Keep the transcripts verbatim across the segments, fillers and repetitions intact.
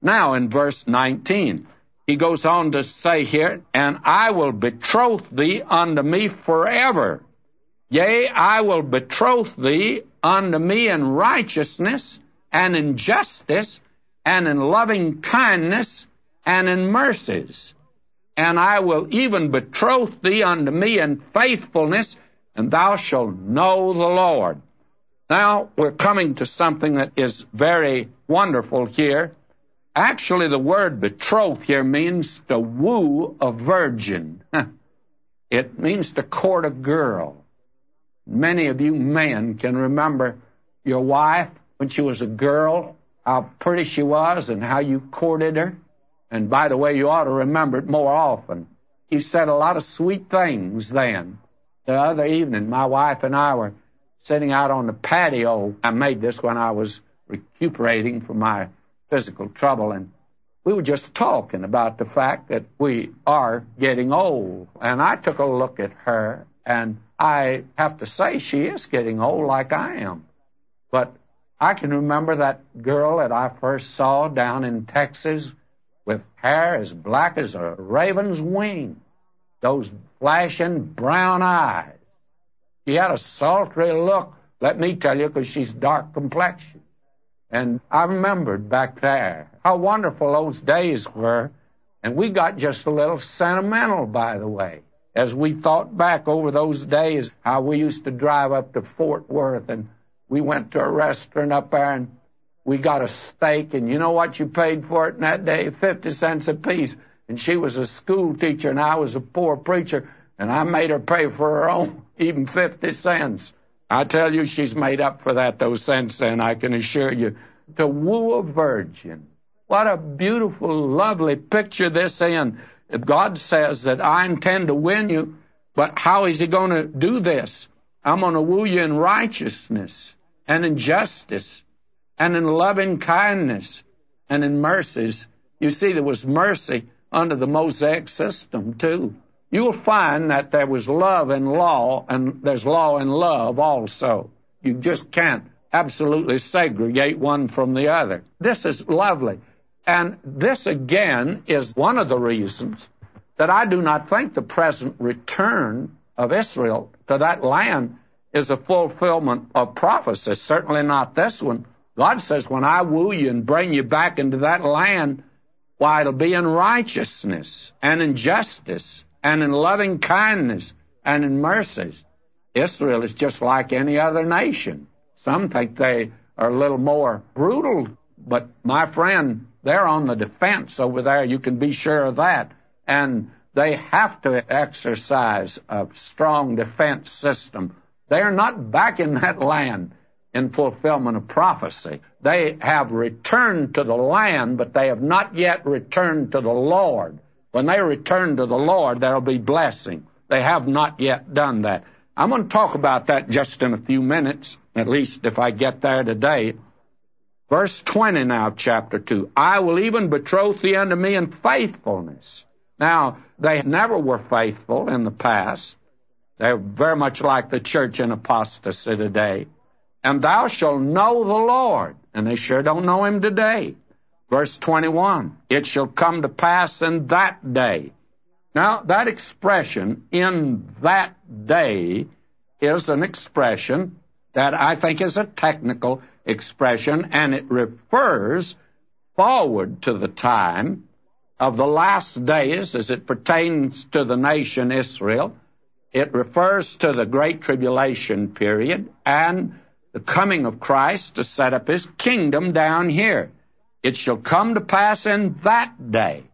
Now, in verse nineteen, he goes on to say here, and I will betroth thee unto me forever. Yea, I will betroth thee unto me in righteousness, and in justice, and in loving kindness, and in mercies. And I will even betroth thee unto me in faithfulness, and thou shalt know the Lord. Now, we're coming to something that is very wonderful here. Actually, the word betroth here means to woo a virgin. It means to court a girl. Many of you men can remember your wife when she was a girl, how pretty she was and how you courted her. And by the way, you ought to remember it more often. You said a lot of sweet things then. The other evening, my wife and I were sitting out on the patio. I made this when I was recuperating from my physical trouble, and we were just talking about the fact that we are getting old. And I took a look at her, and I have to say she is getting old like I am. But I can remember that girl that I first saw down in Texas with hair as black as a raven's wing, those flashing brown eyes. She had a sultry look, let me tell you, because she's dark complexion. And I remembered back there how wonderful those days were. And we got just a little sentimental, by the way, as we thought back over those days, how we used to drive up to Fort Worth, and we went to a restaurant up there, and we got a steak, and you know what you paid for it in that day? fifty cents a piece. And she was a school teacher, and I was a poor preacher, and I made her pay for her own, even fifty cents. I tell you, she's made up for that, those cents, and I can assure you, to woo a virgin. What a beautiful, lovely picture this in. If God says that I intend to win you, but how is he going to do this? I'm going to woo you in righteousness and in justice and in loving kindness and in mercies. You see, there was mercy under the Mosaic system, too. You will find that there was love and law, and there's law and love also. You just can't absolutely segregate one from the other. This is lovely. And this, again, is one of the reasons that I do not think the present return of Israel to that land is a fulfillment of prophecy. Certainly not this one. God says, when I woo you and bring you back into that land, why, it'll be in righteousness and in justice and in loving kindness and in mercies. Israel is just like any other nation. Some think they are a little more brutal, but my friend, they're on the defense over there. You can be sure of that. And they have to exercise a strong defense system. They are not back in that land in fulfillment of prophecy. They have returned to the land, but they have not yet returned to the Lord. When they return to the Lord, there will be blessing. They have not yet done that. I'm going to talk about that just in a few minutes, at least if I get there today. Verse twenty now, chapter two. I will even betroth thee unto me in faithfulness. Now, they never were faithful in the past. They're very much like the church in apostasy today. And thou shalt know the Lord. And they sure don't know him today. Verse twenty-one. It shall come to pass in that day. Now, that expression, in that day, is an expression that I think is a technical expression, and it refers forward to the time of the last days as it pertains to the nation Israel. It refers to the Great Tribulation period and the coming of Christ to set up his kingdom down here. It shall come to pass in that day.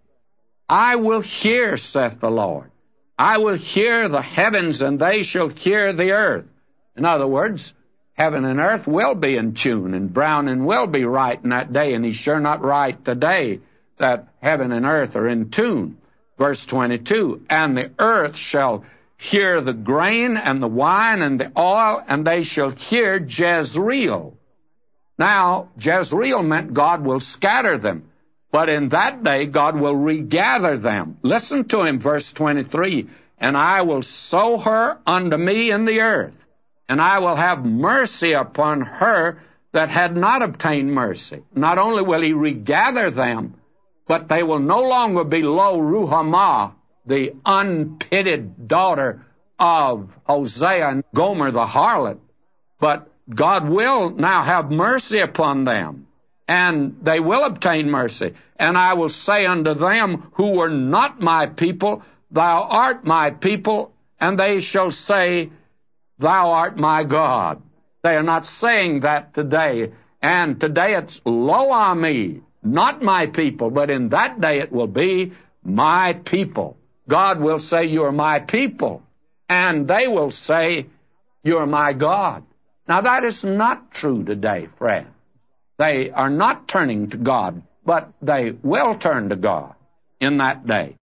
I will hear, saith the Lord. I will hear the heavens, and they shall hear the earth. In other words, heaven and earth will be in tune, and Browning will be right in that day, and he's sure not right today that heaven and earth are in tune. Verse twenty-two, and the earth shall hear the grain and the wine and the oil, and they shall hear Jezreel. Now, Jezreel meant God will scatter them. But in that day, God will regather them. Listen to him, verse twenty-three. And I will sow her unto me in the earth, and I will have mercy upon her that had not obtained mercy. Not only will he regather them, but they will no longer be Lo Ruhamah, the unpitied daughter of Hosea and Gomer the harlot. But God will now have mercy upon them, and they will obtain mercy. And I will say unto them who were not my people, Thou art my people, and they shall say, Thou art my God. They are not saying that today. And today it's Lo Ami, not my people, but in that day it will be my people. God will say, You're my people, and they will say, You're my God. Now that is not true today, friend. They are not turning to God, but they will turn to God in that day.